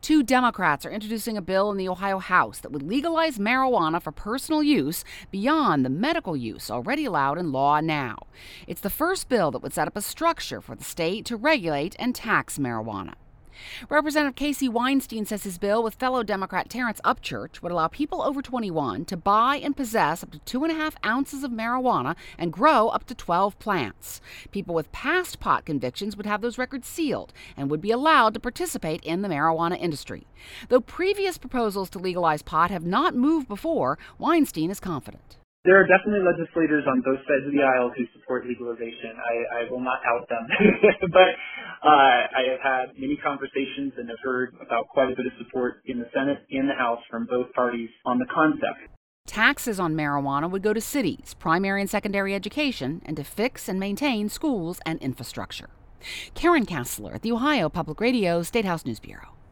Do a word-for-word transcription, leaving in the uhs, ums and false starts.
Two Democrats are introducing a bill in the Ohio House that would legalize marijuana for personal use beyond the medical use already allowed in law now. It's the first bill that would set up a structure for the state to regulate and tax marijuana. Representative Casey Weinstein says his bill with fellow Democrat Terrence Upchurch would allow people over twenty-one to buy and possess up to two and a half ounces of marijuana and grow up to twelve plants. People with past pot convictions would have those records sealed and would be allowed to participate in the marijuana industry. Though previous proposals to legalize pot have not moved before, Weinstein is confident. There are definitely legislators on both sides of the aisle who support legalization. I, I will not out them. but uh, I have had many conversations and have heard about quite a bit of support in the Senate and the House from both parties on the concept. Taxes on marijuana would go to cities, primary and secondary education, and to fix and maintain schools and infrastructure. Karen Kassler at the Ohio Public Radio State House News Bureau.